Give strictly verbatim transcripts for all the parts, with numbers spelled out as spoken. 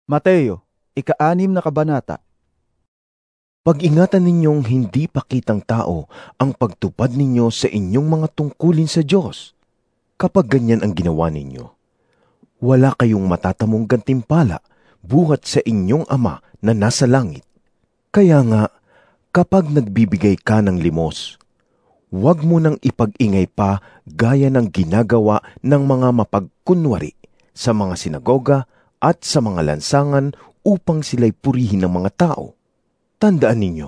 Mateo, ika-anim na kabanata. Pag-ingatan ninyong hindi pakitang tao ang pagtupad ninyo sa inyong mga tungkulin sa Diyos. Kapag ganyan ang ginawa ninyo, wala kayong matatamong gantimpala buhat sa inyong Ama na nasa langit. Kaya nga, kapag nagbibigay ka ng limos, huwag mo nang ipag-ingay pa gaya ng ginagawa ng mga mapagkunwari sa mga sinagoga at sa mga lansangan upang sila'y purihin ng mga tao. Tandaan ninyo,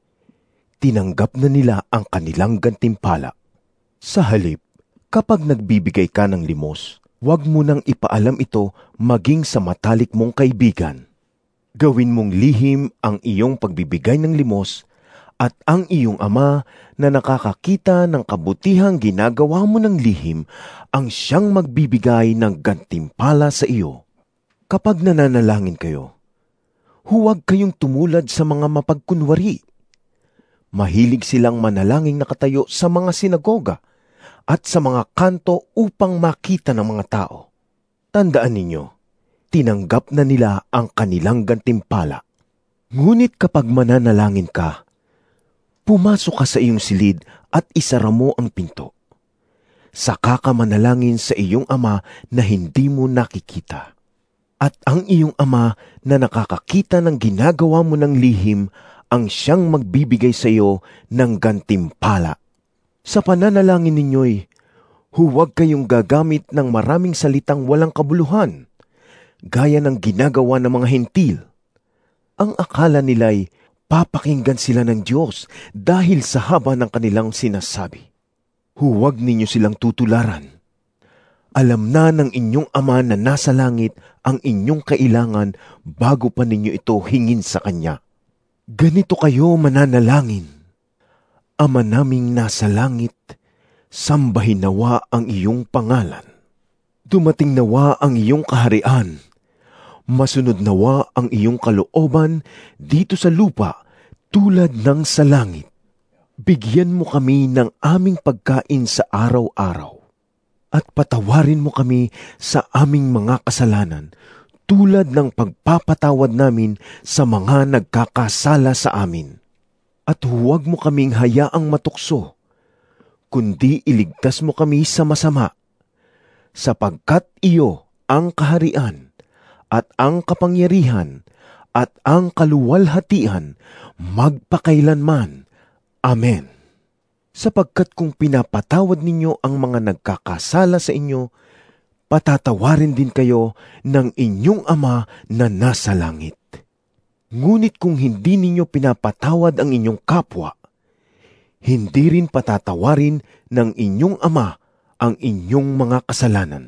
tinanggap na nila ang kanilang gantimpala. Sa halip, kapag nagbibigay ka ng limos, huwag mo nang ipaalam ito maging sa matalik mong kaibigan. Gawin mong lihim ang iyong pagbibigay ng limos at ang iyong Ama na nakakakita ng kabutihang ginagawa mo ng lihim ang siyang magbibigay ng gantimpala sa iyo. Kapag nananalangin kayo, huwag kayong tumulad sa mga mapagkunwari. Mahilig silang manalangin nakatayo sa mga sinagoga at sa mga kanto upang makita ng mga tao. Tandaan ninyo, tinanggap na nila ang kanilang gantimpala. Ngunit kapag mananalangin ka, pumasok ka sa iyong silid at isara mo ang pinto. Saka ka manalangin sa iyong Ama na hindi mo nakikita. At ang iyong Ama na nakakakita ng ginagawa mo ng lihim ang siyang magbibigay sa iyo ng gantimpala. Sa pananalangin ninyo'y, huwag kayong gagamit ng maraming salitang walang kabuluhan, gaya ng ginagawa ng mga hentil. Ang akala nila'y papakinggan sila ng Diyos dahil sa haba ng kanilang sinasabi. Huwag ninyo silang tutularan. Alam na ng inyong Ama na nasa langit ang inyong kailangan bago pa ninyo ito hingin sa Kanya. Ganito kayo mananalangin. Ama naming nasa langit, sambahin nawa ang iyong pangalan. Dumating nawa ang iyong kaharian. Masunod nawa ang iyong kalooban dito sa lupa tulad ng sa langit. Bigyan mo kami ng aming pagkain sa araw-araw. At patawarin mo kami sa aming mga kasalanan tulad ng pagpapatawad namin sa mga nagkakasala sa amin. At huwag mo kaming hayaang matukso, kundi iligtas mo kami sa masama, sapagkat iyo ang kaharian at ang kapangyarihan at ang kaluwalhatian magpakailanman. Amen. Sapagkat kung pinapatawad ninyo ang mga nagkakasala sa inyo, patatawarin din kayo ng inyong Ama na nasa langit. Ngunit kung hindi ninyo pinapatawad ang inyong kapwa, hindi rin patatawarin ng inyong Ama ang inyong mga kasalanan.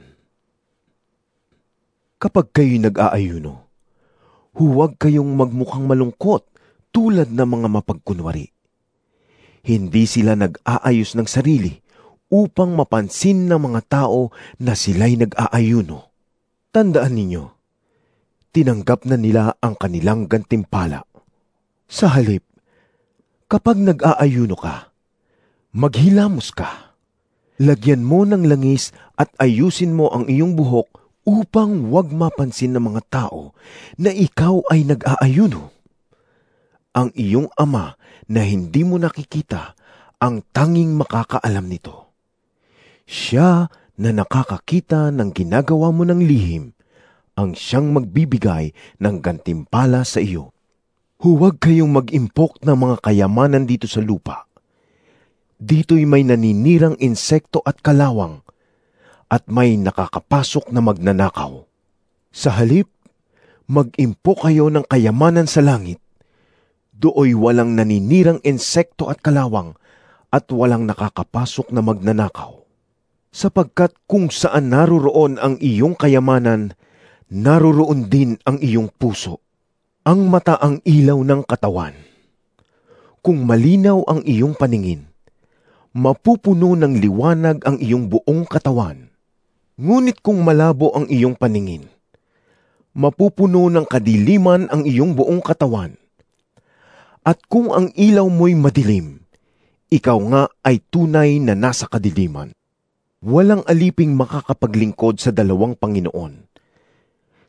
Kapag kayo'y nag-aayuno, huwag kayong magmukhang malungkot tulad ng mga mapagkunwari. Hindi sila nag-aayos ng sarili upang mapansin ng mga tao na sila'y nag-aayuno. Tandaan ninyo, tinanggap na nila ang kanilang gantimpala. Sa halip, kapag nag-aayuno ka, maghilamos ka. Lagyan mo ng langis at ayusin mo ang iyong buhok upang huwag mapansin ng mga tao na ikaw ay nag-aayuno. Ang iyong Ama na hindi mo nakikita ang tanging makakaalam nito. Siya na nakakakita ng ginagawa mo ng lihim, ang siyang magbibigay ng gantimpala sa iyo. Huwag kayong mag-impok ng mga kayamanan dito sa lupa. Dito'y may naninirang insekto at kalawang, at may nakakapasok na magnanakaw. Sa halip, mag-impok kayo ng kayamanan sa langit. Dooy walang naninirang insekto at kalawang, at walang nakakapasok na magnanakaw. Sapagkat kung saan naroroon ang iyong kayamanan, naroroon din ang iyong puso. Ang mata ang ilaw ng katawan. Kung malinaw ang iyong paningin, mapupuno ng liwanag ang iyong buong katawan. Ngunit kung malabo ang iyong paningin, mapupuno ng kadiliman ang iyong buong katawan. At kung ang ilaw mo'y madilim, ikaw nga ay tunay na nasa kadiliman. Walang aliping makakapaglingkod sa dalawang Panginoon,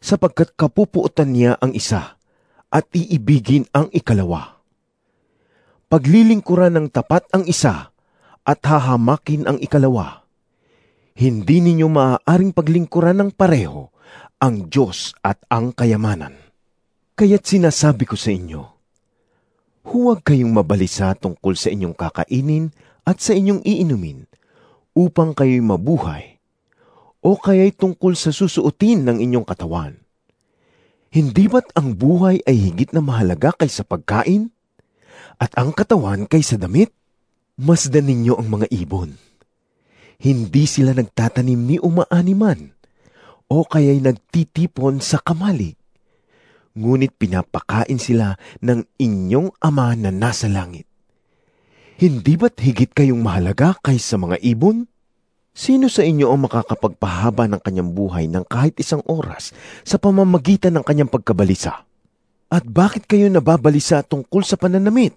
sapagkat kapupuotan niya ang isa at iibigin ang ikalawa. Paglilingkuran ng tapat ang isa at hahamakin ang ikalawa. Hindi ninyo maaaring paglingkuran ng pareho ang Diyos at ang kayamanan. Kaya't sinasabi ko sa inyo, huwag kayong mabalisa tungkol sa inyong kakainin at sa inyong iinumin upang kayo'y mabuhay, o kaya'y tungkol sa susuotin ng inyong katawan. Hindi ba't ang buhay ay higit na mahalaga kaysa pagkain? At ang katawan kaysa damit? Masdan ninyo ang mga ibon. Hindi sila nagtatanim ni umaaniman, o kaya'y nagtitipon sa kamalig. Ngunit pinapakain sila ng inyong Ama na nasa langit. Hindi ba't higit kayong mahalaga kaysa mga ibon? Sino sa inyo ang makakapagpahaba ng kanyang buhay ng kahit isang oras sa pamamagitan ng kanyang pagkabalisa? At bakit kayo nababalisa tungkol sa pananamit?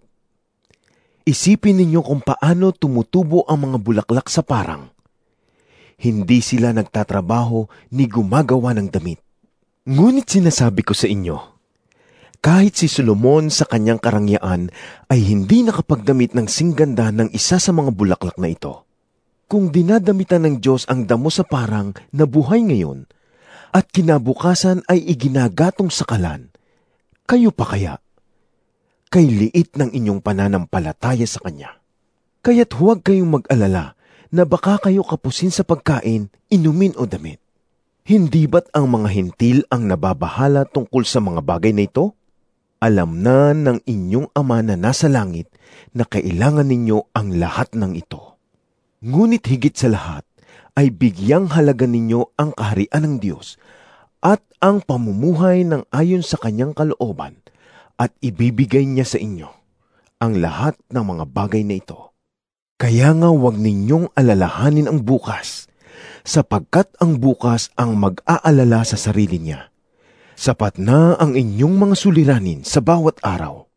Isipin ninyo kung paano tumutubo ang mga bulaklak sa parang. Hindi sila nagtatrabaho ni gumagawa ng damit. Ngunit sinasabi ko sa inyo, kahit si Solomon sa kanyang karangyaan ay hindi nakapagdamit ng singganda ng isa sa mga bulaklak na ito. Kung dinadamitan ng Diyos ang damo sa parang na buhay ngayon at kinabukasan ay iginagatong sa kalan, kayo pa kaya? Kay liit ng inyong pananampalataya sa Kanya. Kaya't huwag kayong mag-alala na baka kayo kapusin sa pagkain, inumin o damit. Hindi ba't ang mga hintil ang nababahala tungkol sa mga bagay na ito? Alam na ng inyong Ama na nasa langit na kailangan ninyo ang lahat ng ito. Ngunit higit sa lahat ay bigyang halaga ninyo ang kaharian ng Diyos at ang pamumuhay ng ayon sa Kanyang kalooban at ibibigay niya sa inyo ang lahat ng mga bagay na ito. Kaya nga huwag ninyong alalahanin ang bukas, sapagkat ang bukas ang mag-aalala sa sarili niya. Sapat na ang inyong mga suliranin sa bawat araw.